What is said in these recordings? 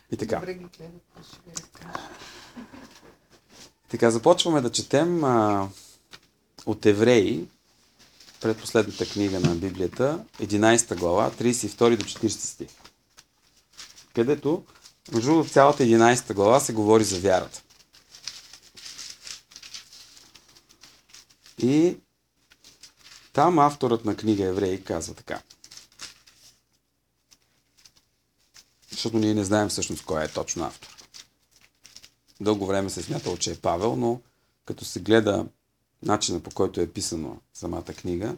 И така. Добре ги гледат, ще ви разкажа. Така, започваме да четем от Евреи, предпоследната книга на Библията, 11 глава, 32 до 40 стих. Където, между цялата 11 глава се говори за вярата. И там авторът на книга Евреи казва така. Защото ние не знаем всъщност кой е точно автор. Дълго време се смятало, че е Павел, но като се гледа начина, по който е писано самата книга,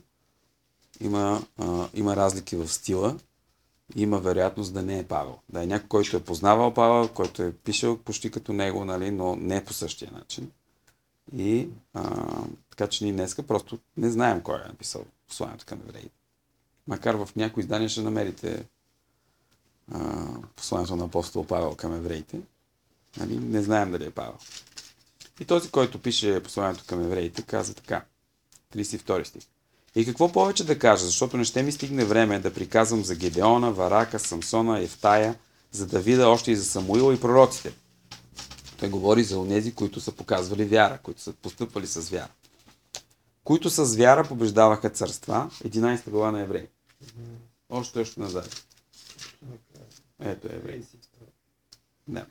има разлики в стила и има вероятност да не е Павел. Да е някой, който е познавал Павел, който е пишел почти като него, нали, но не по същия начин. И така че ние днеска просто не знаем кой е написал посланието към евреите. Макар в някои издания ще намерите посланието на апостол Павел към евреите. Нали, не знаем дали е Павел. И този, който пише посланието към евреите, каза така. 32 стих. И какво повече да кажа, защото не ще ми стигне време да приказвам за Гедеона, Варака, Самсона, Ефтая, за Давида, още и за Самуила и пророците. Той говори за онези, които са показвали вяра, които са постъпвали с вяра. Които с вяра побеждаваха царства. 11 глава на Евреи. Още назад. Ето Евреи. Да.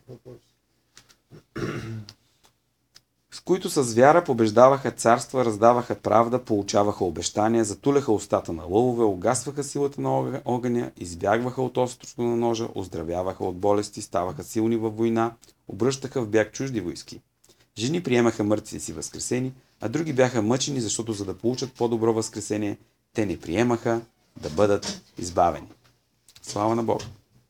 С които с вяра побеждаваха царства, раздаваха правда, получаваха обещания, затуляха устата на лъвове, угасваха силата на огъня, избягваха от острото на ножа, оздравяваха от болести, ставаха силни във война, обръщаха в бяг чужди войски. Жени приемаха мъртвите си възкресени, а други бяха мъчени, защото за да получат по-добро възкресение, те не приемаха да бъдат избавени. Слава на Бога!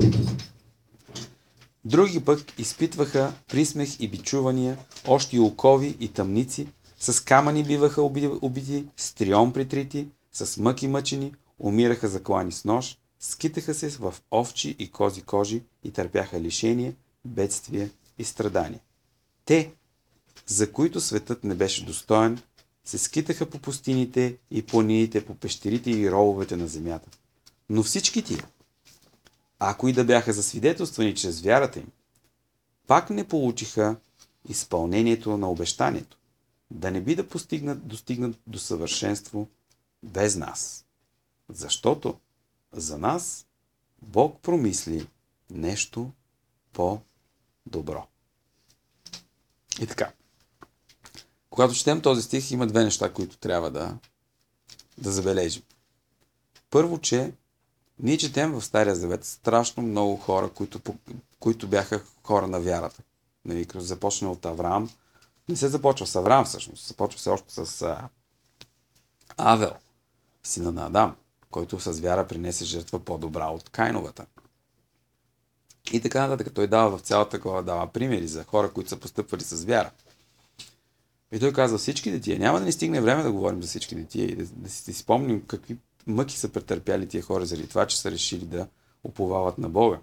Други пък изпитваха присмех и бичувания, още и окови и тъмници, с камъни биваха убити, с трион притрити, с мъки мъчени, умираха заклани с нож, скитаха се в овчи и кози кожи и търпяха лишение, бедствие и страдания. Те, за които светът не беше достоен, се скитаха по пустините и планините, по пещерите и рововете на земята. Но всички тия, ако и да бяха засвидетелствани чрез вярата им, пак не получиха изпълнението на обещанието, да не би да достигнат до съвършенство без нас. Защото за нас Бог промисли нещо по-добро. И така. Когато четем този стих, има две неща, които трябва да забележим. Първо, че ние четем в Стария Завет страшно много хора, които бяха хора на вярата. Нали, започна от Авраам. Не се започва с Авраам всъщност. Започва се още с Авел, сина на Адам, който с вяра принесе жертва по-добра от Кайновата. И така нататък. Той дава в цялата глава дава примери за хора, които са постъпвали с вяра. И той казва всички тия. Няма да ни стигне време да говорим за всички тия и да си спомним какви мъки са претърпяли тия хора заради това, че са решили да уповават на Бога.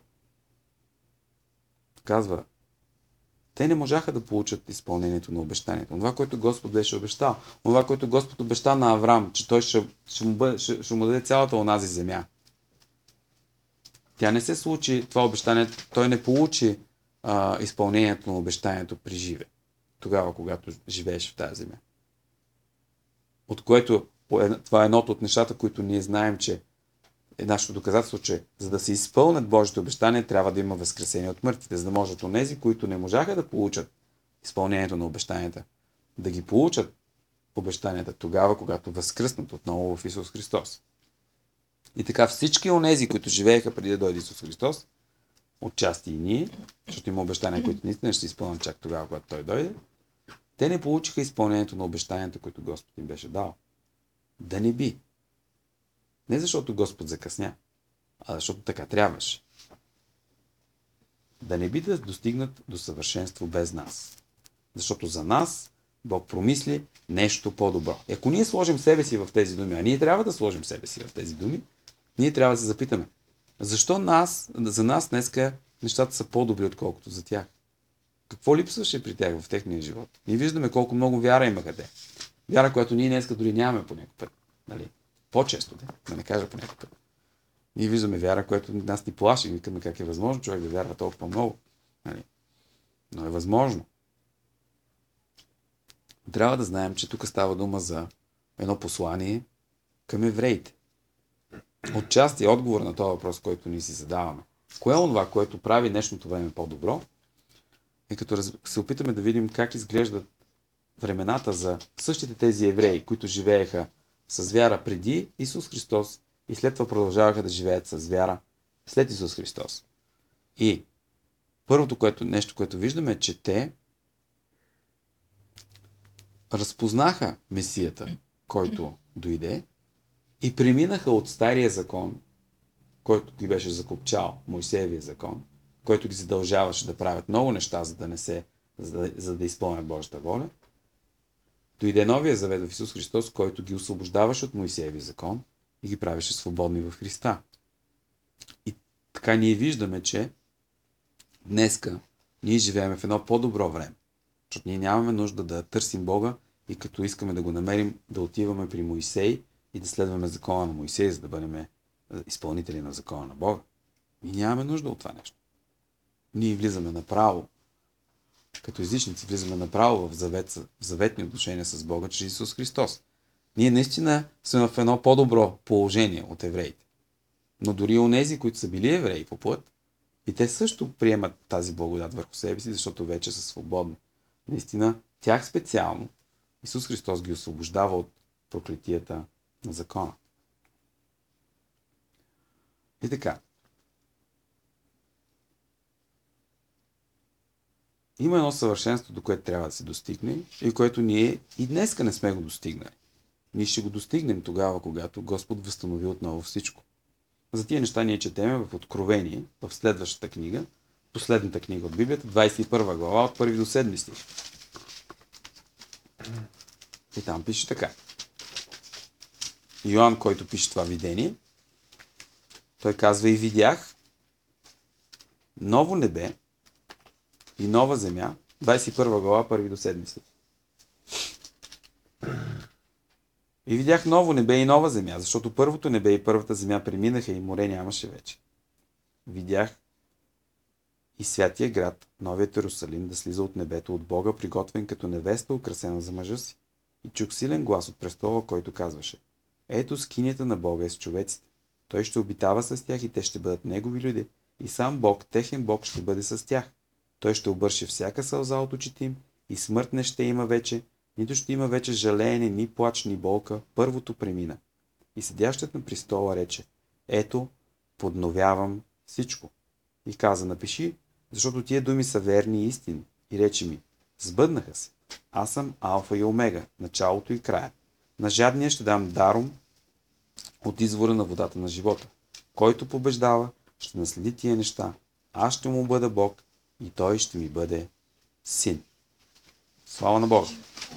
Казва, те не можаха да получат изпълнението на обещанието. Това, което Господ беше обещал. Това, което Господ обеща на Авраам, че той ще му даде цялата онази земя. Тя не се случи, това обещание, той не получи изпълнението на обещанието при живе. Тогава, когато живееше в тази земя. От което това е едното от нещата, които ние знаем, че е нашето доказателство, че за да се изпълнят Божите обещания, трябва да има възкресение от мъртвите, за да можат онези, които не можаха да получат изпълнението на обещанията, да ги получат обещанията тогава, когато възкръснат отново в Исус Христос. И така всички онези, които живееха преди да дойде Исус Христос, отчасти и ние, защото има обещания, които наистина ще се изпълнят чак тогава, когато Той дойде, те не получиха изпълнението на обещанията, които Господ им беше дал. Да не би. Не защото Господ закъсня, а защото така трябваше. Да не би да достигнат до съвършенство без нас. Защото за нас Бог промисли нещо по-добро. И ако ние сложим себе си в тези думи, а ние трябва да сложим себе си в тези думи, ние трябва да се запитаме, защо за нас днеска нещата са по-добри, отколкото за тях? Какво липсваше при тях в техния живот? Ние виждаме колко много вяра имаха те. Вяра, която ние днеска дори нямаме по някакъв път. Нали? По-често, да не кажа по някакъв път. Ние виждаме вяра, която нас ни плаши. Викаме как е възможно човек да вярва толкова много. Нали? Но е възможно. Трябва да знаем, че тук става дума за едно послание към евреите. Отчасти отговор на този въпрос, който ние си задаваме. Кое е това, което прави днешното време по-добро? И като се опитаме да видим как изглеждат времената за същите тези евреи, които живееха с вяра преди Исус Христос и след това продължаваха да живеят с вяра след Исус Христос. И първото нещо, което виждаме, е, че те разпознаха Месията, който дойде, и преминаха от стария закон, който ги беше закопчал, Мойсеевия закон, който ги задължаваше да правят много неща, за да изпълнят Божията воля. Дойде новия завет в Исус Христос, който ги освобождаваше от Мойсеевия закон и ги правеше свободни в Христа. И така ние виждаме, че днеска ние живеем в едно по-добро време. Защото ние нямаме нужда да търсим Бога и като искаме да го намерим, да отиваме при Моисей и да следваме закона на Моисей, за да бъдем изпълнители на закона на Бога. Ние нямаме нужда от това нещо. Ние влизаме направо, като езичници влизаме направо в заветни отношения с Бога чрез Исус Христос. Ние наистина сме в едно по-добро положение от евреите. Но дори онези, които са били евреи по път, и те също приемат тази благодат върху себе си, защото вече са свободни. Наистина, тях специално Исус Христос ги освобождава от проклетията на закона. И така. Има едно съвършенство, до което трябва да се достигне и което ние и днеска не сме го достигнали. Ние ще го достигнем тогава, когато Господ възстанови отново всичко. За тия неща ние четеме в Откровение, в следващата книга, последната книга от Библията, 21 глава, от 1 до 7 стих. И там пише така. Йоан, който пише това видение, той казва: и видях ново небе и нова земя, 21 глава, 1 до 7 стих. И видях ново небе и нова земя, защото първото небе и първата земя преминаха и море нямаше вече. Видях и святия град, новият Иерусалим, да слиза от небето от Бога, приготвен като невеста, украсена за мъжа си. И чух силен глас от престола, който казваше: ето скинията на Бога е с човеците. Той ще обитава с тях и те ще бъдат негови люди. И сам Бог, техен Бог, ще бъде с тях. Той ще обърши всяка сълза от очите им и смърт не ще има вече, нито ще има вече жалеене, ни плач, ни болка. Първото премина. И седящият на престола рече: ето, подновявам всичко. И каза: напиши, защото тия думи са верни и истини. И рече ми: сбъднаха се. Аз съм Алфа и Омега, началото и края. На жадния ще дам даром от извора на водата на живота. Който побеждава, ще наследи тия неща. Аз ще му бъда Бог и той ще ми бъде син. Слава на Бога!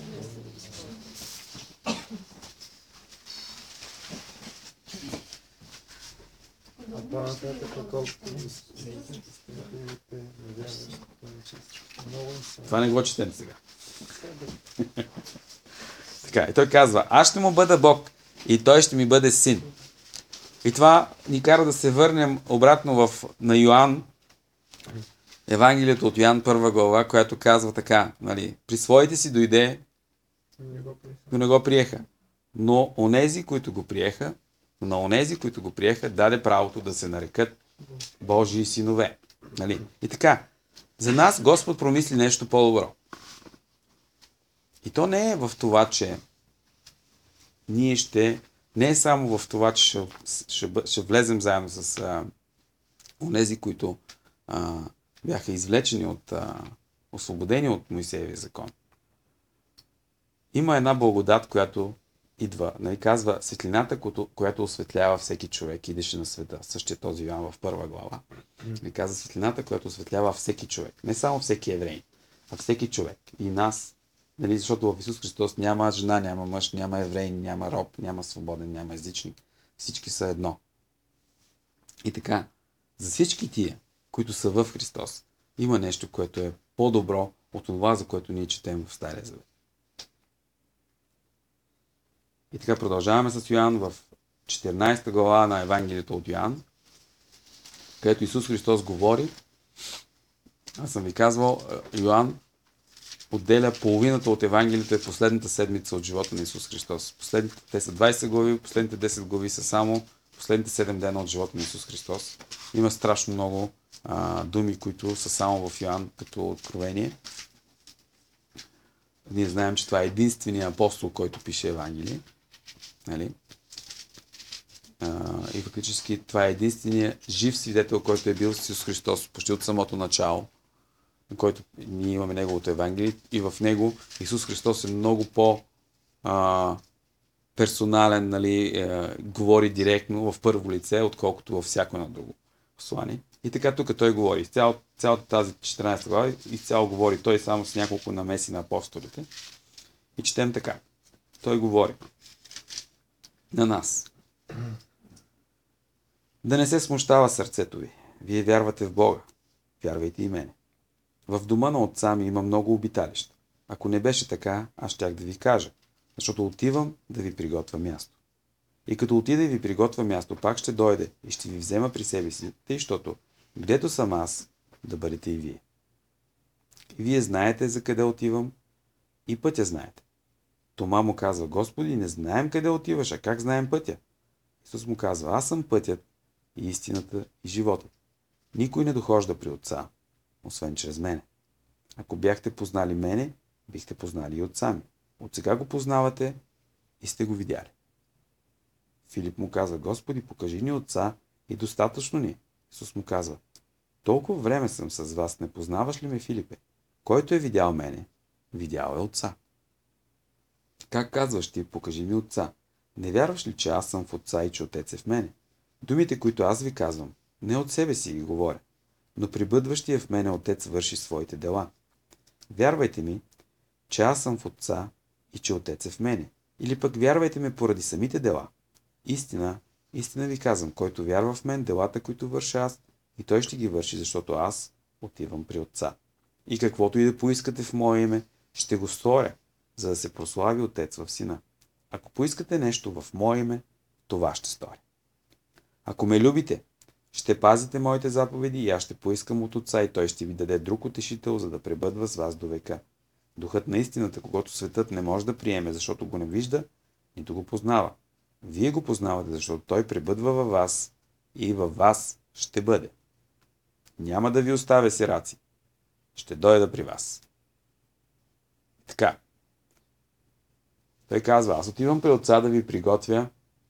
Това не го четем сега. Така, и той казва: аз ще му бъда Бог и той ще ми бъде син. И това ни кара да се върнем обратно на Йоан, Евангелието от Йоан, 1 глава, която казва така, нали: при своите си дойде, но не го приеха. Но онези, които го приеха, даде правото да се нарекат Божии синове. Нали? И така, за нас Господ промисли нещо по-добро. И то не е в това, че не е само в това, че ще влезем заедно с онези, които бяха извлечени освободени от Моисеевия закон. Има една благодат, която идва, нали, казва: светлината, която осветлява всеки човек, идеше на света. Същия този Йоан в 1 глава. Нали, казва: светлината, която осветлява всеки човек. Не само всеки еврей, а всеки човек. И нас. Нали, защото в Исус Христос няма жена, няма мъж, няма еврей, няма роб, няма свободен, няма езичник. Всички са едно. И така, за всички тия, които са в Христос, има нещо, което е по-добро от това, за което ние четем в Стария Завет. И така продължаваме с Йоан в 14 глава на Евангелието от Йоан, където Исус Христос говори Аз съм ви казвал, Йоан отделя половината от Евангелието е последната седмица от живота на Исус Христос. Те са 20 глави, последните 10 глави са само последните 7 дена от живота на Исус Христос. Има страшно много думи, които са само в Йоан като откровение. Ние знаем, че това е единственият апостол, който пише Евангелие. Нали? И фактически това е единственият жив свидетел, който е бил с Исус Христос почти от самото начало, на който ние имаме Неговото Евангелие, и в него Исус Христос е много персонален, нали, говори директно в първо лице, отколкото във всяко едно друго послание. И така тук той говори. Цялата тази 14 глава изцяло говори той само с няколко намеси на апостолите. И четем така. Той говори на нас. Да не се смущава сърцето ви. Вие вярвате в Бога. Вярвайте и мене. В дома на отца ми има много обиталища. Ако не беше така, аз щях да ви кажа, защото отивам да ви приготвя място. И като отида и ви приготвя място, пак ще дойде и ще ви взема при себе си, тъй, защото гдето съм аз, да бъдете и вие. И вие знаете за къде отивам и пътя знаете. Тома му казва: Господи, не знаем къде отиваш, а как знаем пътя? Исус му казва: аз съм пътят и истината и животът. Никой не дохожда при Отца, освен чрез мене. Ако бяхте познали мене, бихте познали и Отца ми. От сега го познавате и сте го видяли. Филип му казва: Господи, покажи ни Отца и достатъчно ни. Исус му казва: толкова време съм с вас, не познаваш ли ме, Филипе? Който е видял мене, видял е Отца. Как казваш ти: покажи ми Отца? Не вярваш ли, че аз съм в Отца и че Отец е в мене? Думите, които аз ви казвам, не от себе си ги говоря, но прибъдващия в мене Отец върши своите дела. Вярвайте ми, че аз съм в Отца и че Отец е в мене. Или пък вярвайте ме поради самите дела. Истина ви казвам, който вярва в мен, делата, които върша аз, и той ще ги върши, защото аз отивам при Отца. И каквото и да поискате в мое име, ще го сторя, за да се прослави Отец в Сина. Ако поискате нещо в мое име, това ще сторя. Ако ме любите, ще пазите моите заповеди и аз ще поискам от Отца и той ще ви даде друг утешител, за да пребъдва с вас до века. Духът на истината, когато светът не може да приеме, защото го не вижда, нито го познава. Вие го познавате, защото той пребъдва във вас и във вас ще бъде. Няма да ви оставя сираци. Ще дойда при вас. Така. Той казва: аз отивам при Отца да ви приготвя,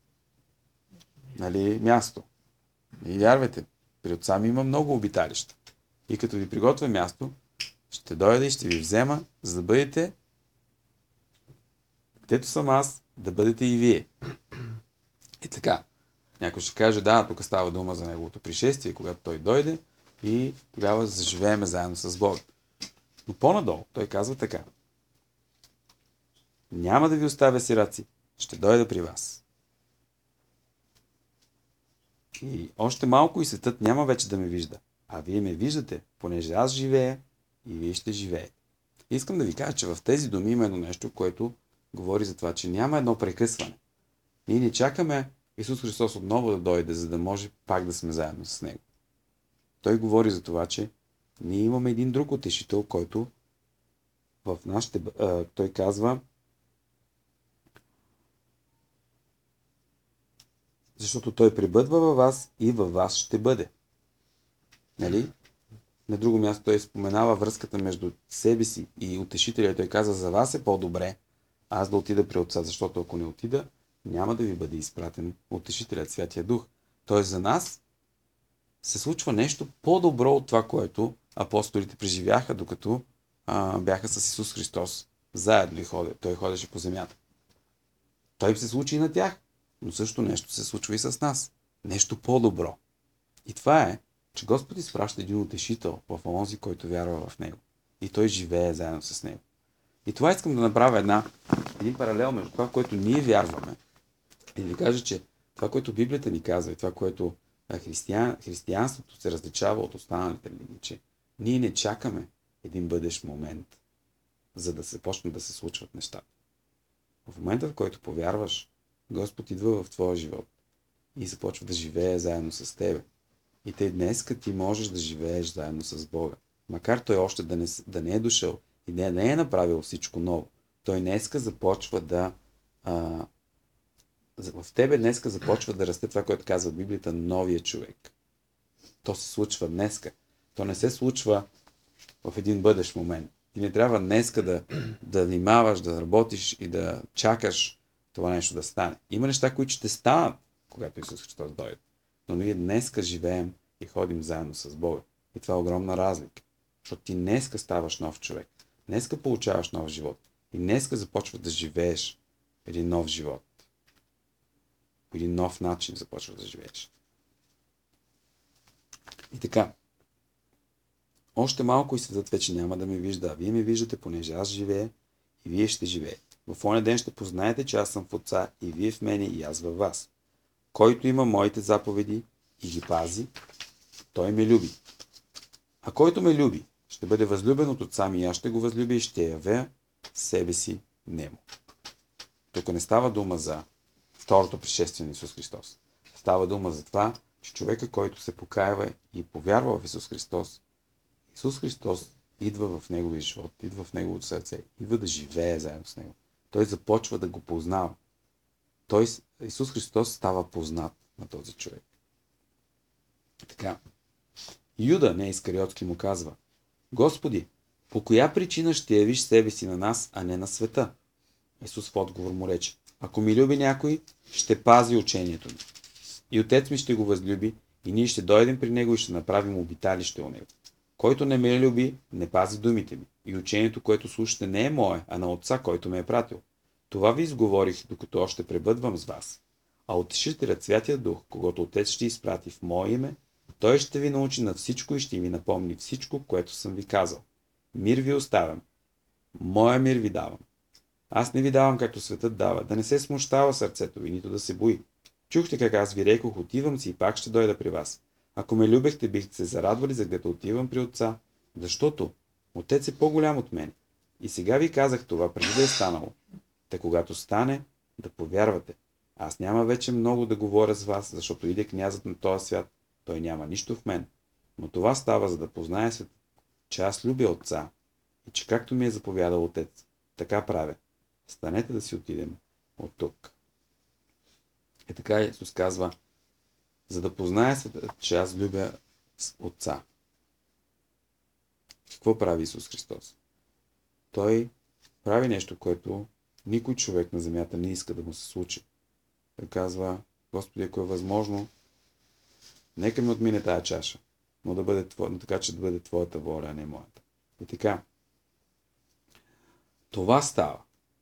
нали, място. И вярвайте, при Отца ми има много обиталища. И като ви приготвя място, ще дойда и ще ви взема, за да бъдете, където съм аз, да бъдете и вие. И така. Някой ще каже: да, тук става дума за неговото пришествие, когато той дойде и тогава заживееме заедно с Бога. Но по-надолу той казва така: няма да ви оставя сираци, ще дойда при вас. И още малко и светът няма вече да ме вижда. А вие ме виждате, понеже аз живея и вие ще живеете. Искам да ви кажа, че в тези думи има едно нещо, което говори за това, че няма едно прекъсване. Ние не чакаме Исус Христос отново да дойде, за да може пак да сме заедно с Него. Той говори за това, че ние имаме един друг утешител, който в нашите... той казва: защото той пребъдва във вас и във вас ще бъде. Нали? На друго място той споменава връзката между себе си и утешителя. Той каза: за вас е по-добре аз да отида при Отца, защото ако не отида, няма да ви бъде изпратен утешителят, Святия Дух. Тоест за нас се случва нещо по-добро от това, което апостолите преживяха, докато бяха с Исус Христос заедно и той ходеше по земята. Той се случи и на тях, но също нещо се случва и с нас. Нещо по-добро. И това е, че Господ изпраща един утешител в онзи, който вярва в Него. И той живее заедно с Него. И това искам да направя един паралел между това, което ние вярваме. И да ви кажа, че това, което Библията ни казва и това, което християнството се различава от останалите религии, че ние не чакаме един бъдещ момент, за да се почнат да се случват нещата. В момента, в който повярваш, Господ идва в твоя живот и започва да живее заедно с тебе. И днес ти можеш да живееш заедно с Бога. Макар той още да не е дошъл и да не е направил всичко ново, той днеска започва в тебе днеска започва да расте това, което казва Библията, новия човек. То се случва днеска. То не се случва в един бъдещ момент. Ти не трябва днеска да внимаваш, да работиш и да чакаш това нещо да стане. Има неща, които ще станат, когато Исус Христос дойде. Но ние днеска живеем и ходим заедно с Бога. И това е огромна разлика. Защото ти днеска ставаш нов човек. Днеска получаваш нов живот. И днеска започваш да живееш един нов живот. По един нов начин започваш да живееш. И така. Още малко и светът вече няма да ме вижда, а вие ме виждате, понеже аз живея и вие ще живеете. В оня ден ще познаете, че аз съм в Отца и вие в мене и аз във вас. Който има моите заповеди и ги пази, той ме люби. А който ме люби, ще бъде възлюбен от Отца ми и аз ще го възлюбя и ще явя себе си нему. Тук не става дума за второто пришествие на Исус Христос. Става дума за това, че човека, който се покаява и повярва в Исус Христос идва в неговия живот, идва в неговото сърце, идва да живее заедно с него. Той започва да го познава. Исус Христос става познат на този човек. Така. Юда, не Искариотски, му казва: Господи, по коя причина ще явиш себе си на нас, а не на света? Исус в отговор му рече: Ако ми люби някой, ще пази учението ми. И Отец ми ще го възлюби, и ние ще дойдем при него и ще направим обиталище у него. Който не ме люби, не пази думите ми. И учението, което слушате, не е мое, а на Отца, който ме е пратил. Това ви изговорих, докато още пребъдвам с вас. А Утешителят, Святият Дух, когато Отец ще изпрати в мое име, той ще ви научи на всичко и ще ви напомни всичко, което съм ви казал. Мир ви оставям. Моя мир ви давам. Аз не ви давам, както светът дава, да не се смущава сърцето ви, нито да се бои. Чухте как аз ви рекох: отивам си и пак ще дойда при вас. Ако ме любехте, бихте се зарадвали, за да отивам при Отца, защото Отец е по-голям от мен. И сега ви казах това, преди да е станало. Та когато стане, да повярвате. Аз няма вече много да говоря с вас, защото иде князът на този свят. Той няма нищо в мен. Но това става, за да познае свет, че аз любя Отца и че както ми е заповядал Отец, така правя. Станете да си отидем от тук. И така Исус казва: за да познае света, че аз любя Отца. Какво прави Исус Христос? Той прави нещо, което никой човек на земята не иска да му се случи. Той казва: Господи, ако е възможно, нека ми отмине тая чаша, но да бъде така, че да бъде Твоята воля, а не моята. И така. Това става.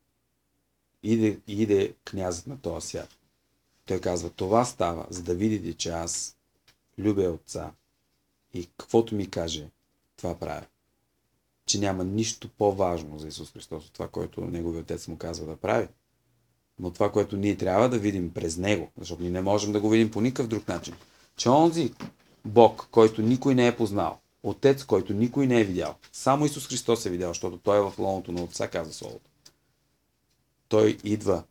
Иде князът на този свят. Той казва: това става, за да видите, че аз любя Отца и каквото ми каже, това правя. Че няма нищо по-важно за Исус Христос от това, което Неговия Отец му казва да прави. Но това, което ние трябва да видим през Него, защото ние не можем да го видим по никакъв друг начин, че онзи Бог, който никой не е познал, Отец, който никой не е видял, само Исус Христос е видял, защото Той е в лоното на Отца, казва Словото. Той идва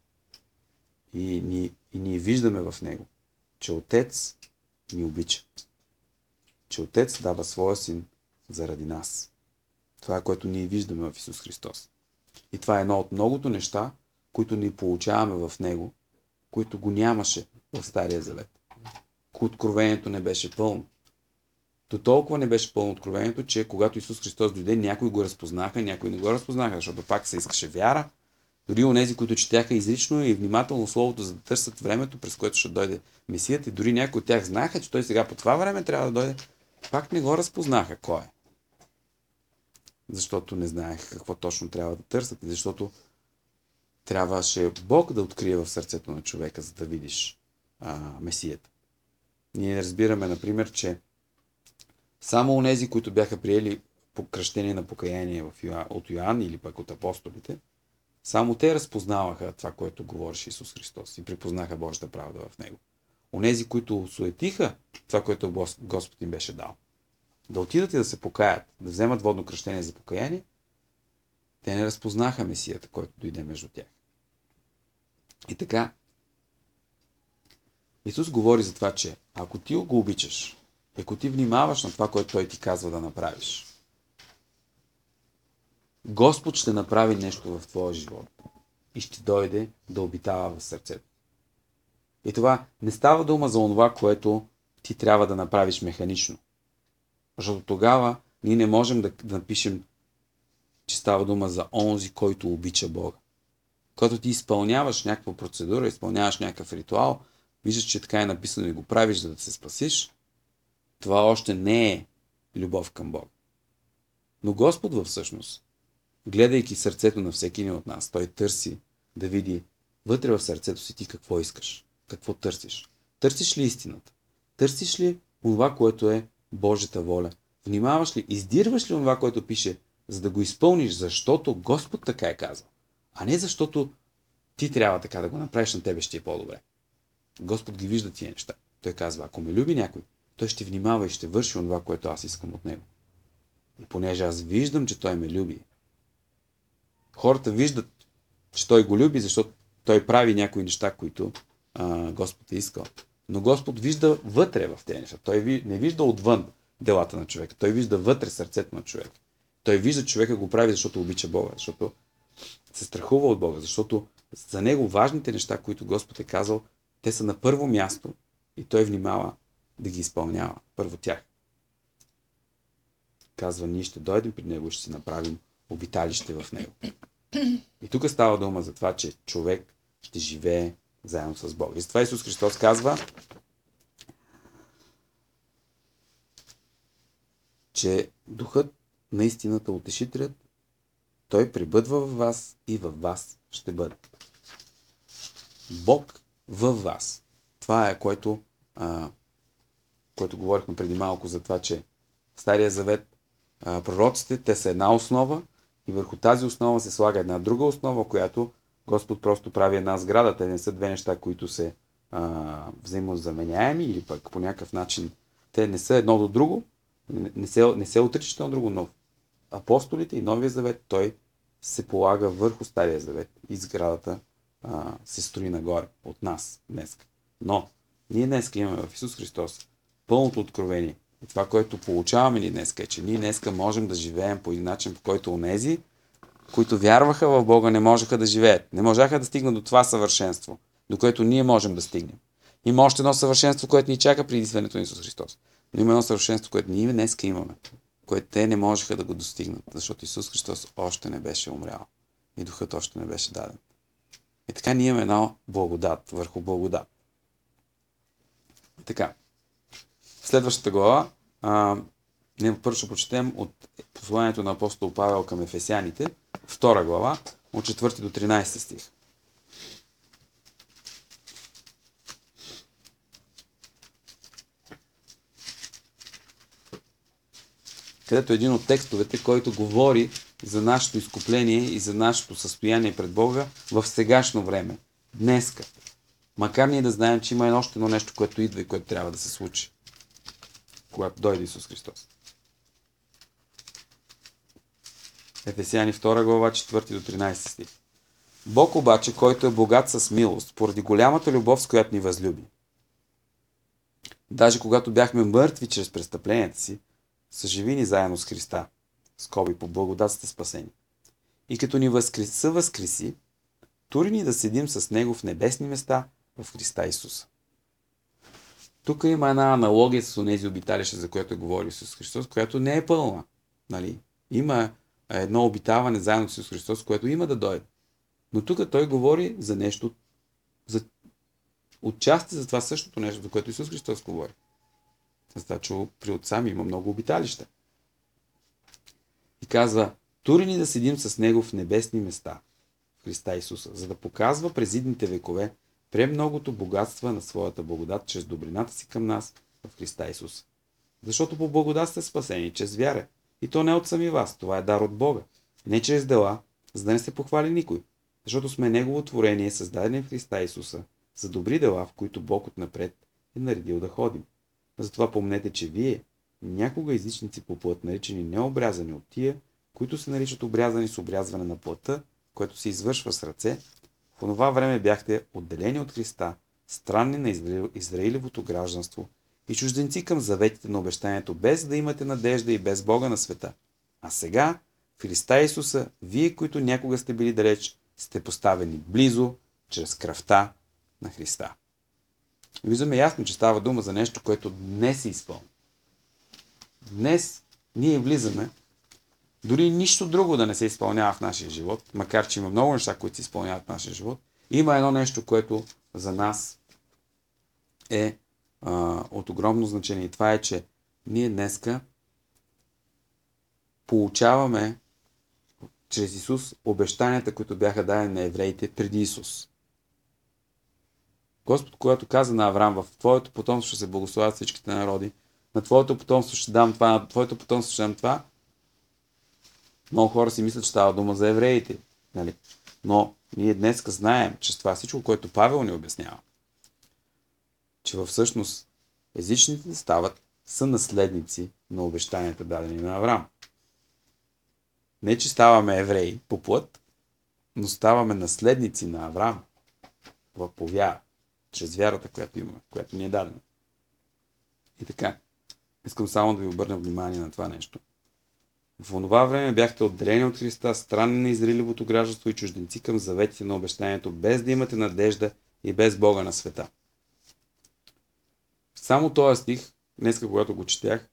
и ние виждаме в Него, че Отец ни обича. Че Отец дава Своя Син заради нас. Това е, което ние виждаме в Исус Христос. И това е едно от многото неща, които ни получаваме в Него, които го нямаше в Стария Завет. Откровението не беше пълно. До толкова не беше пълно откровението, че когато Исус Христос дойде, някои го разпознаха, някои не го разпознаха, защото пак се искаше вяра. Дори онези, които четяха изрично и внимателно Словото, за да търсят времето, през което ще дойде Месията, и дори някои от тях знаеха, че Той сега по това време трябва да дойде, пак не го разпознаха кой е. Защото не знаеха какво точно трябва да търсят и защото трябваше Бог да открие в сърцето на човека, за да видиш Месията. Ние разбираме, например, че само онези, които бяха приели кръщение на покаяние от Йоан или пък от апостолите, само те разпознаваха това, което говореше Исус Христос и припознаха Божията правда в Него. Онези, които осуетиха това, което Господ им беше дал, да отидат и да се покаят, да вземат водно кръщение за покаяние, те не разпознаха Месията, който дойде между тях. И така, Исус говори за това, че ако ти го обичаш, Ако ти внимаваш на това, което Той ти казва да направиш, Господ ще направи нещо в твоя живот и ще дойде да обитава в сърцето. И това не става дума за онова, което ти трябва да направиш механично. Защото тогава ние не можем да напишем, че става дума за онзи, който обича Бога. Когато ти изпълняваш някаква процедура, изпълняваш някакъв ритуал, виждаш, че така е написано и го правиш, за да се спасиш, това още не е любов към Бога. Но Господ всъщност, гледайки сърцето на всеки един от нас, Той търси да види вътре в сърцето си ти какво искаш, какво търсиш. Търсиш ли истината? Търсиш ли това, което е Божията воля? Внимаваш ли, издирваш ли това, което пише, за да го изпълниш, защото Господ така е казал, а не защото ти трябва така да го направиш, на тебе ще е по-добре. Господ ги вижда тия неща. Той казва, ако ме люби някой, той ще внимава и ще върши това, което аз искам от него. И понеже аз виждам, че той ме люби, хората виждат, че той го люби, защото той прави някои неща, които Господ е искал. Но Господ вижда вътре в тези неща. Той не вижда отвън делата на човека. Той вижда вътре сърцето на човека. Той вижда, че човека го прави, защото обича Бога, защото се страхува от Бога, защото за него важните неща, които Господ е казал, те са на първо място и той внимава да ги изпълнява. Първо тях. Казва, ние ще дойдем при него и ще си направим обиталище в него. И тук става дума за това, че човек ще живее заедно с Бога. И затова Исус Христос казва, че Духът на истината, Утешителят, Той пребъдва във вас и във вас ще бъде. Бог във вас. Това е което говорихме преди малко за това, че в Стария Завет пророците, те са една основа и върху тази основа се слага една друга основа, която Господ просто прави една сграда. Те не са две неща, които се взаимозаменяеми или пък по някакъв начин те не са едно до друго, не се отричат едно друго, но апостолите и Новия Завет, той се полага върху Стария Завет и сградата се строи нагоре от нас днес. Но ние днес имаме в Исус Христос пълното откровение. И това, което получаваме ни днес, е, че ние днес можем да живеем по един начин, по който онези, които вярваха в Бога, не можеха да живеят. Не можаха да стигнат до това съвършенство, до което ние можем да стигнем. Има още едно съвършенство, което ни чака при идването на Исус Христос. Но има едно съвършенство, което ние днес имаме, което те не можеха да го достигнат, защото Исус Христос още не беше умрял и Духът още не беше даден. И така ние имаме една благодат върху благодат. И така, следващата глава, първо ще прочетем от посланието на апостол Павел към Ефесяните, 2 глава, от 4 до 13 стих. Където е един от текстовете, който говори за нашето изкупление и за нашето състояние пред Бога в сегашно време, днеска. Макар ние да знаем, че има още едно нещо, което идва и което трябва да се случи, когато дойде Исус Христос. Ефесяни 2 глава, 4 до 13 стих. Бог обаче, който е богат с милост, поради голямата любов, с която ни възлюби. Даже когато бяхме мъртви чрез престъпленията си, съживи заедно с Христа, скоби по благодат сте спасени. И като ни възкреси, тури ни да седим с Него в небесни места в Христа Исуса. Тук има една аналогия с онези обиталища, за което говори Исус Христос, която не е пълна. Нали? Има едно обитаване заедно с Исус Христос, което има да дойде. Но тук той говори за нещо, за отчасти за това същото нещо, за което Исус Христос говори. Значи, че при Отца ми има много обиталища. И казва, тури ни да седим с Него в небесни места, в Христа Исуса, за да показва през идните векове премногото богатства на своята благодат чрез добрината си към нас в Христа Исуса. Защото по благодат сте спасени чрез вяра. И то не от сами вас, това е дар от Бога. Не чрез дела, за да не се похвали никой. Защото сме Негово творение, създадени в Христа Исуса, за добри дела, в които Бог отнапред е наредил да ходим. Затова помнете, че вие, някога езичници по плът, наричани необрязани от тия, които се наричат обрязани с обрязване на плътта, което се извършва с ръце, в онова време бяхте отделени от Христа, странни на Израилевото гражданство и чужденци към заветите на обещанието, без да имате надежда и без Бога на света. А сега, в Христа Исуса, вие, които някога сте били далеч, сте поставени близо, чрез кръвта на Христа. Виждаме ясно, че става дума за нещо, което днес се изпълни. Днес ние влизаме, дори нищо друго да не се изпълнява в нашия живот, макар че има много неща, които се изпълняват в нашия живот, има едно нещо, което за нас е от огромно значение. И това е, че ние днеска получаваме чрез Исус обещанията, които бяха дадени на евреите преди Исус. Господ, когато каза на Авраам, в твоето потомство ще се благословят всичките народи, на твоето потомство ще дам това, на твоето потомство ще дам това, много хора си мислят, че става дума за евреите. Нали? Но ние днес знаем, че това всичко, което Павел ни обяснява, че всъщност езичните стават сънаследници на обещанията, дадени на Авраам. Не, че ставаме евреи по плът, но ставаме наследници на Авраам по вяра, чрез вярата, която имаме, която ни е дадена. И така, искам само да ви обърна внимание на това нещо. В онова време бяхте отделени от Христа, странни на израилевото гражданство и чужденци към заветите на обещанието, без да имате надежда и без Бога на света. Само този стих, днес, когато го четях,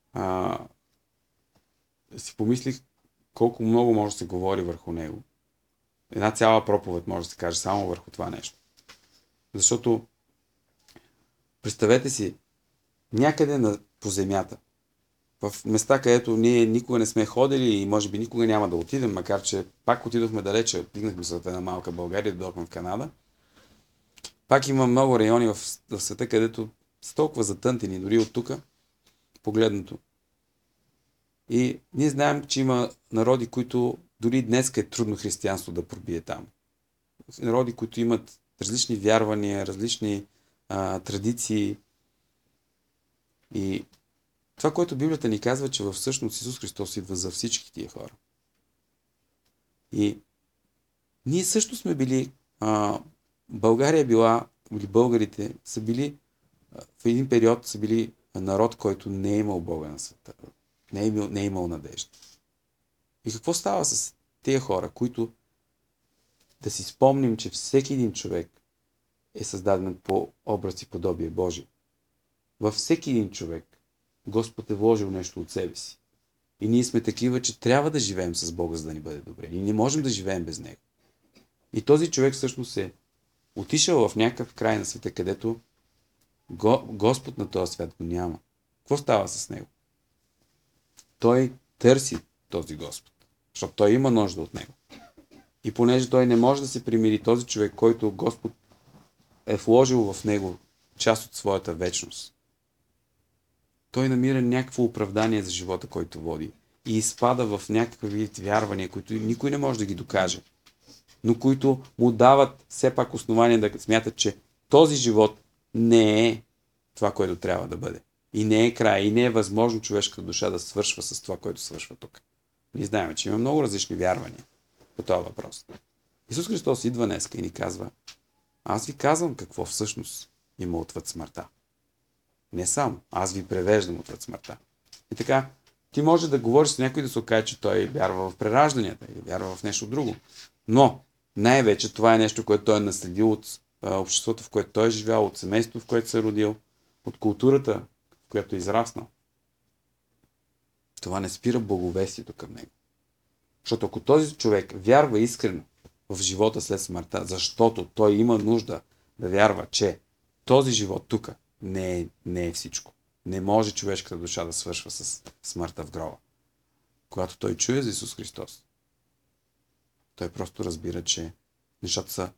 си помислих колко много може да се говори върху него. Една цяла проповед може да се каже само върху това нещо. Защото представете си, някъде по земята, в места, където ние никога не сме ходили и може би никога няма да отидем, макар че пак отидохме далече, отигнахме се в една малка България, дойдохме в Канада. Пак има много райони в света, където са толкова затънтени, дори от тук, погледнато. И ние знаем, че има народи, които дори днес е трудно християнство да пробие там. Народи, които имат различни вярвания, различни традиции. И това, което Библията ни казва, че всъщност Исус Христос идва за всички тия хора. И ние също сме били, България е била, или българите са били, в един период са били народ, който не е имал Бога на света. Не е имал надежда. И какво става с тези хора, които да си спомним, че всеки един човек е създаден по образ и подобие Божие. Във всеки един човек Господ е вложил нещо от себе си. И ние сме такива, че трябва да живеем с Бога, за да ни бъде добре. И не можем да живеем без Него. И този човек всъщност е отишъл в някакъв край на света, където Господ на този свят го няма. Какво става с него? Той търси този Господ, защото той има нужда от него. И понеже той не може да се примири, този човек, който Господ е вложил в него част от своята вечност, той намира някакво оправдание за живота, който води и изпада в някакъв вид вярвания, които никой не може да ги докаже, но които му дават все пак основание да смятат, че този живот не е това, което трябва да бъде. И не е край, и не е възможно човешката душа да свършва с това, което свършва тук. Ние знаем, че има много различни вярвания по този въпрос. Исус Христос идва днеска и ни казва: аз ви казвам какво всъщност има отвъд смъртта. Не само, аз ви превеждам отвъд смъртта. И така, ти може да говориш с някой да се окаже, че той вярва в преражданията или вярва в нещо друго. Но най-вече това е нещо, което той е наследил от обществото, в което той е живял, от семейството, в което се е родил, от културата, в която е израснал. Това не спира благовестието към него. Защото ако този човек вярва искрено в живота след смъртта, защото той има нужда да вярва, че този живот тук не е всичко. Не може човешката душа да свършва с смъртта в гроба. Когато той чуе за Исус Христос, той просто разбира, че нещата са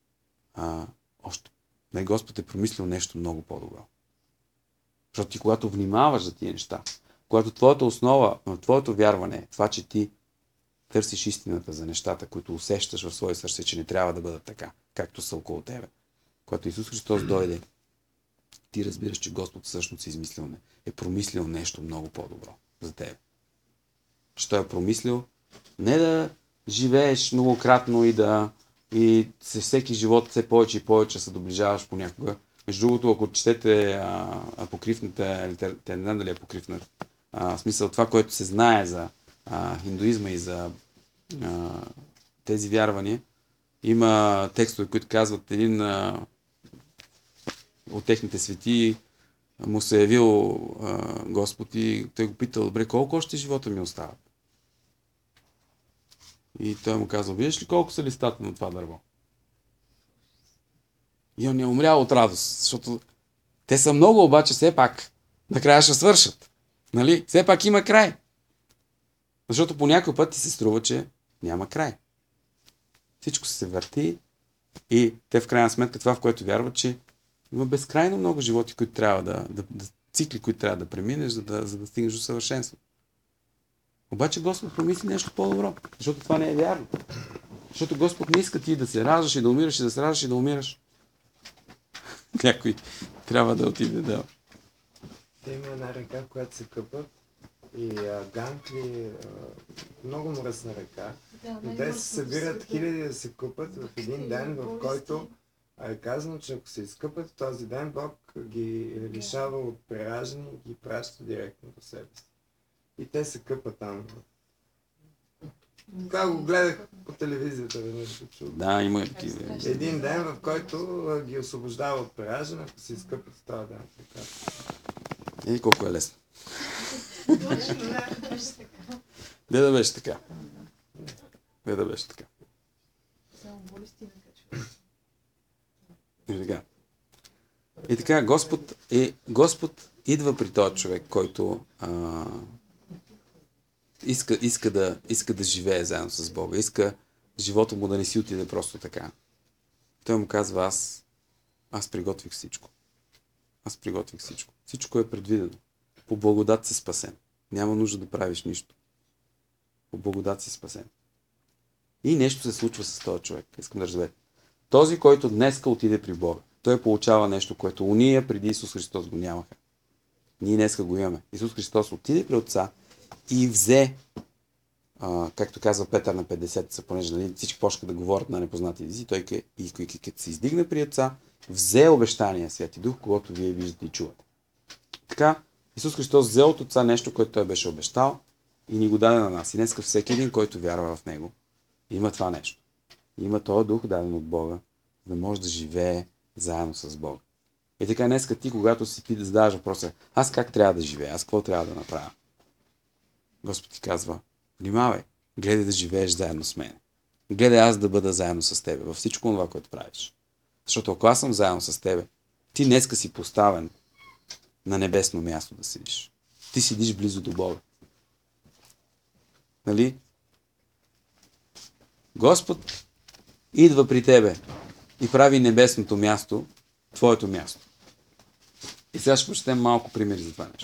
още. Господ е промислил нещо много по-добро. Защото ти, когато внимаваш за тия неща, когато твоята основа, твоето вярване е това, че ти търсиш истината за нещата, които усещаш в своя сърце, че не трябва да бъдат така, както са около тебе. Когато Исус Христос дойде, ти разбираш, че Господ всъщност е промислил нещо много по-добро за тебе. Че той е промислил не да живееш многократно и всеки живот все повече и повече се доближаваш понякога Между другото, ако четете апокрифната литература, не знам дали е апокрифна, в смисъл това, което се знае за хиндуизма и за тези вярвания, има текстове, които казват един от техните светии му се е явил Господ и той го питал, добре, колко още живота ми остава? И той му казал, виждаш ли колко са листата на това дърво? И он е умрял от радост, защото те са много, обаче все пак накрая ще свършат. Нали? Все пак има край. Защото по някой път ти се струва, че няма край. Всичко се върти и те в крайна сметка това, в което вярват, че има безкрайно много животи, които трябва цикли, които трябва да преминеш, за да стигнеш до съвършенство. Обаче Господ промисли нещо по-добро, защото това не е вярно. Защото Господ не иска ти да се раждаш и да умираш и да се раждаш и да умираш. Някой трябва да отиде да... Те има една река, която се къпат и Гангли, много мръсна река. И те се събират хиляди да се къпат в един ден, в който е казано, че ако се изкъпат този ден, Бог ги лишава от прераждане и ги праща директно до себе си. И те се къпат там. Това го гледах по телевизията веднъж. Да, има такива. Един ден, в който ги освобождава от прераждане, ако се изкъпат в този ден. И колко е лесно. Не да беше така. Не да беше така. И така, Господ идва при този човек, който иска да живее заедно с Бога. Иска живота му да не си отиде просто така. Той му казва, аз приготвих всичко. Аз приготвих всичко. Всичко е предвидено. По благодат си спасен. Няма нужда да правиш нищо. По благодат си спасен. И нещо се случва с този човек. Искам да разберете. Този, който днеска отиде при Бога, той получава нещо, което уния преди Исус Христос го нямаха. Ние днеска го имаме. Исус Христос отиде при Отца и взе, както казва Петър на 50, понеже нали, всички почнаха да говорят на непознати езици, той като се издигна при Отца, взе обещания Святи Дух, когато вие виждате и чувате. Така, Исус Христос взе от Отца нещо, което той беше обещал и ни го даде на нас. И днеска всеки един, който вярва в Него, има това нещо. Има този Дух, даден от Бога, за да може да живее заедно с Бога. И така днеска ти, когато си ти да задаваш въпроса, аз как трябва да живея, аз какво трябва да направя? Господ ти казва, внимавай, гледай да живееш заедно с мен. Гледай аз да бъда заедно с тебе във всичко това, което правиш. Защото ако аз съм заедно с тебе, ти днеска си поставен на небесно място да седиш. Ти седиш близо до Бога. Нали? Господ идва при тебе и прави небесното място твоето място. И сега ще прочетем малко примери за това нещо.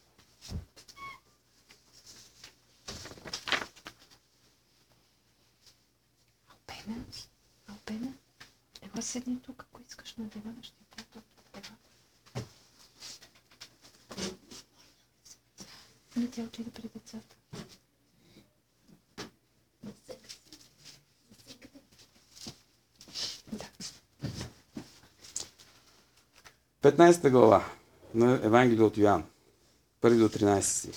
Албена, ева седни тук, ако искаш на дивана, ще я не, тя отиде при децата. Да. 15 глава на Евангелие от Йоан. 1 до 13 стих.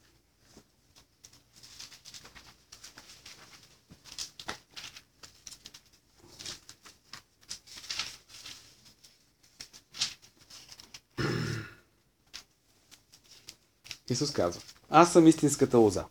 Исус казва, аз съм истинската лоза.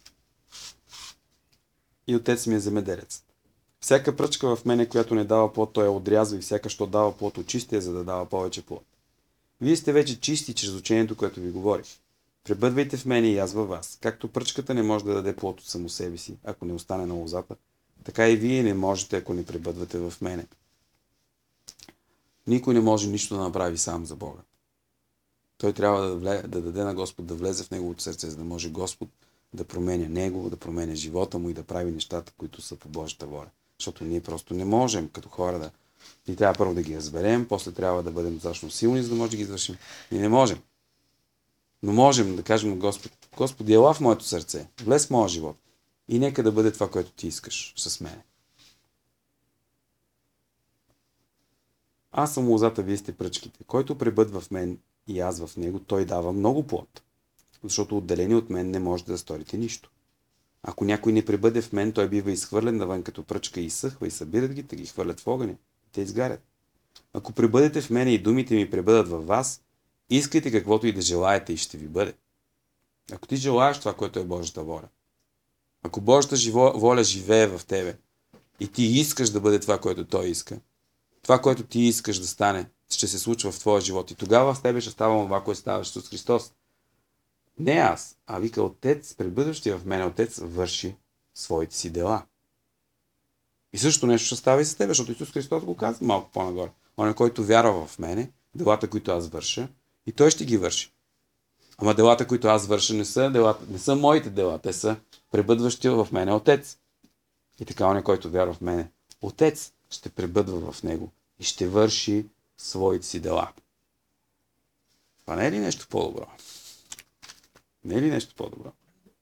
И отец ми е земеделец. Всяка пръчка в мене, която не дава плод, той я отрязва и всяка, що дава плод, очистя, за да дава повече плод. Вие сте вече чисти чрез учението, което ви говорих. Пребъдвайте в мене и аз във вас. Както пръчката не може да даде плод от само себе си, ако не остане на лозата, така и вие не можете, ако не пребъдвате в мене. Никой не може нищо да направи сам за Бога. Той трябва да даде на Господ да влезе в неговото сърце, за да може Господ да променя него, да променя живота му и да прави нещата, които са по Божията воля. Защото ние просто не можем като хора да... Ние трябва първо да ги разберем, после трябва да бъдем достатъчно силни, за да може да ги извършим. Ние не можем. Но можем да кажем на Господ, Господи, ела в моето сърце, влез в моя живот и нека да бъде това, което ти искаш с мене. Аз съм лозата, вие сте пръчките. Който пребъдва в мен и аз в него, той дава много плод. Защото отделени от мен не можете да сторите нищо. Ако някой не пребъде в мен, той бива изхвърлен навън като пръчка и изсъхва и събират ги, да ги хвърлят в огъня. Те изгарят. Ако пребъдете в мене и думите ми пребъдат във вас, искайте каквото и да желаете и ще ви бъде. Ако ти желаеш това, което е Божията воля, ако Божията воля живее в тебе и ти искаш да бъде това, което Той иска, това, което ти искаш да стане, ще се случва в твоя живот. И тогава в тебе ще става това, което става Исус Христос. Не аз, а вика Отец, пребъдващия в мене Отец, върши своите си дела. И също нещо ще става и с тебе, защото Исус Христос го каза малко по-нагоре. Он, който вярва в мене, делата, които аз върша, и Той ще ги върши. Ама делата, които аз върша, не са моите дела, те са пребъдващия в мене Отец. И така он, който вярва в мене, Отец ще пребъдва в него и ще върши своите си дела. Това не е ли нещо по-добро? Не е ли нещо по-добро?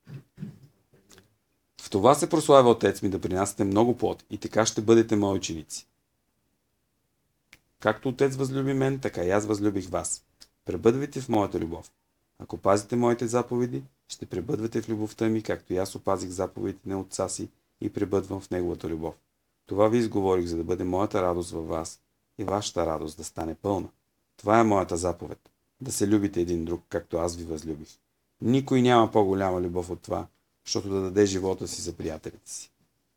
В това се прославя Отец ми, да принасяте много плод и така ще бъдете мои ученици. Както Отец възлюби мен, така и аз възлюбих вас. Пребъдвайте в моята любов. Ако пазите моите заповеди, ще пребъдвате в любовта ми, както и аз опазих заповедите на Отца си и пребъдвам в неговата любов. Това ви изговорих, за да бъде моята радост във вас и вашата радост да стане пълна. Това е моята заповед. Да се любите един друг, както аз ви възлюбих. Никой няма по-голяма любов от това, защото да даде живота си за приятелите си.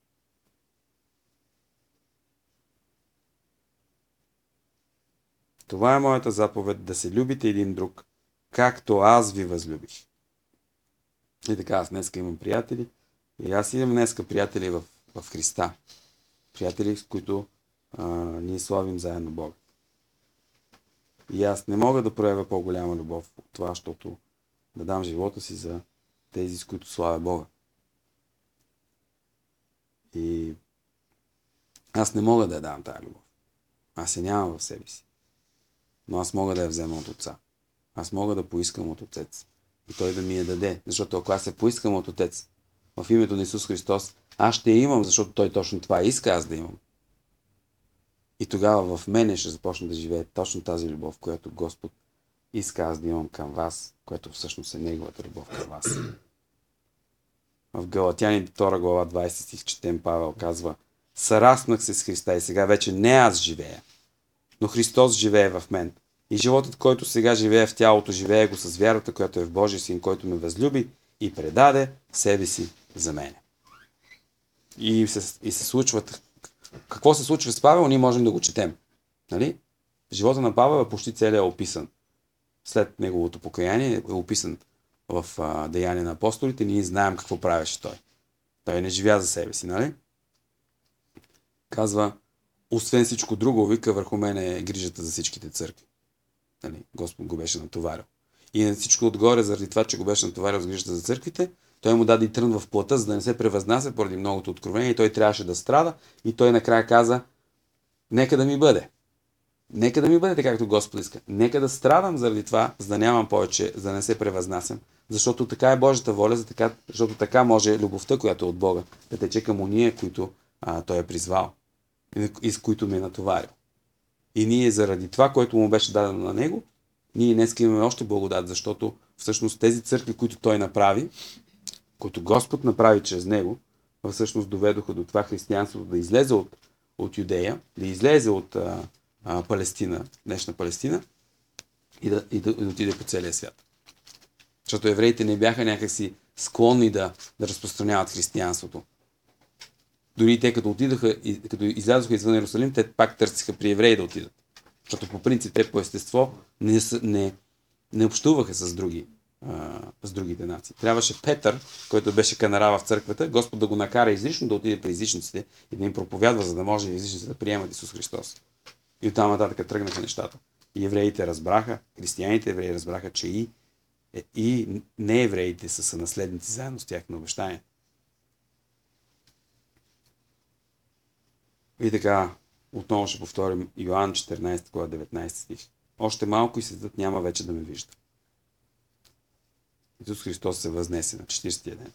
Това е моята заповед, да се любите един друг, както аз ви възлюбих. И така, аз днеска имам приятели, и аз имам днеска приятели в Христа. Приятели, с които ние славим заедно Бога. И аз не мога да проявя по-голяма любов от това, защото да дам живота си за тези, с които славя Бога. И аз не мога да я дам тая любов. Аз я нямам в себе си. Но аз мога да я взема от Отца. Аз мога да поискам от Отец. И Той да ми я даде. Защото ако аз я поискам от Отец, в името на Исус Христос, аз ще я имам, защото Той точно това иска аз да имам. И тогава в мене ще започне да живее точно тази любов, която Господ иска аз да имам към вас, което всъщност е Неговата любов към вас. В Галатяни 2 глава 20 стих четем, Павел казва: Съраснах се с Христа и сега вече не аз живея, но Христос живее в мен. И животът, който сега живее в тялото, живее го с вярата, която е в Божия Син, който ме възлюби и предаде себе си за мене. И се случват. Какво се случва с Павел, ние можем да го четем. Нали? Живота на Павел е почти целият описан. След неговото покаяние е описан в Деяния на апостолите. Ние знаем какво правеше той. Той не живя за себе си, нали? Казва: освен всичко друго, вика, върху мен е грижата за всичките църкви. Нали? Господ го беше натоварил. И на всичко отгоре, заради това, че го беше натоварил с грижата за църквите, той му даде и трън в плътта, за да не се превъзнася поради многото откровение, и той трябваше да страда, и той накрая каза: нека да ми бъде. Нека да ми бъде така, както Господ иска. Нека да страдам заради това, за да нямам повече, за да не се превъзнасям. Защото така е Божията воля, защото така може любовта, която е от Бога, да тече към уния, които Той е призвал и с които ме е натоварил. И ние заради това, което му беше дадено на него, ние днес имаме още благодат, защото всъщност тези църкви, които той направи, които Господ направи чрез него, всъщност доведоха до това християнството да излезе от Юдея, да излезе от Палестина, днешна Палестина, и да отиде по целия свят. Защото евреите не бяха някакси склонни да разпространяват християнството. Дори те като излязоха извън Иерусалим, те пак търсиха при евреи да отидат. Защото по принцип те по естество не общуваха с другите нации. Трябваше Петър, който беше канара в църквата, Господ да го накара изрично да отиде при езичниците и да им проповядва, за да може езичниците да приемат Исус Христос. И оттам нататък тръгнаха нещата. И евреите разбраха, християните евреи разбраха, че и неевреите са сънаследници заедно с тях на обещание. И така, отново ще повторим Йоан 14, глава 19 стих. Още малко и светът няма вече да ме вижда. Исус Христос се възнесе на 40-тия ден.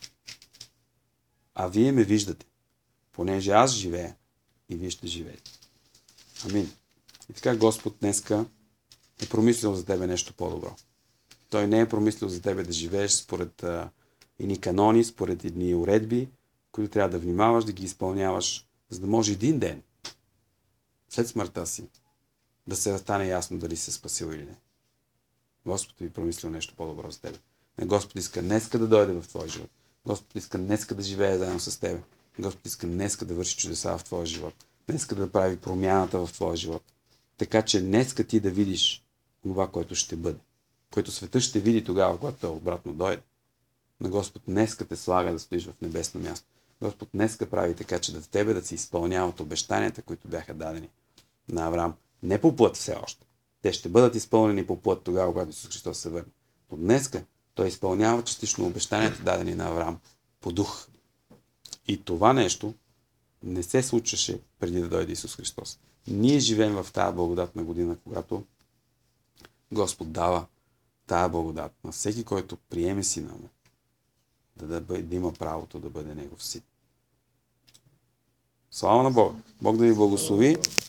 А вие ме виждате, понеже аз живея и вие ще живеете. Амин. И така Господ днеска е промислил за тебе нещо по-добро. Той не е промислил за тебе да живееш според едни канони, според едни уредби, които трябва да внимаваш, да ги изпълняваш, за да може един ден, след смъртта си, да се стане ясно дали се спасил или не. Господ ви промислил нещо по-добро за тебе. Не, Господ иска днеска да дойде в твоя живот. Господ иска днеска да живее заедно с тебе. Господ иска днеска да върши чудеса в твоя живот. Днеска да прави промяната в твоя живот. Така че днеска ти да видиш това, което ще бъде. Което света ще види тогава, когато той обратно дойде. Но Господ днеска те слага да стоиш в небесно място. Господ днеска прави така, че да тебе да се изпълняват обещанията, които бяха дадени на Авраам. Не по плът все още. Те ще бъдат изпълнени по плът тогава, когато Исус Христос се върне. Но днеска той изпълнява частично обещанията, дадени на Авраам по дух. И това нещо не се случваше преди да дойде Исус Христос. Ние живеем в тази благодатна година, когато Господ дава тая благодат на всеки, който приеме сина му, да има правото да бъде негов син. Слава на Бога! Бог да ви благослови!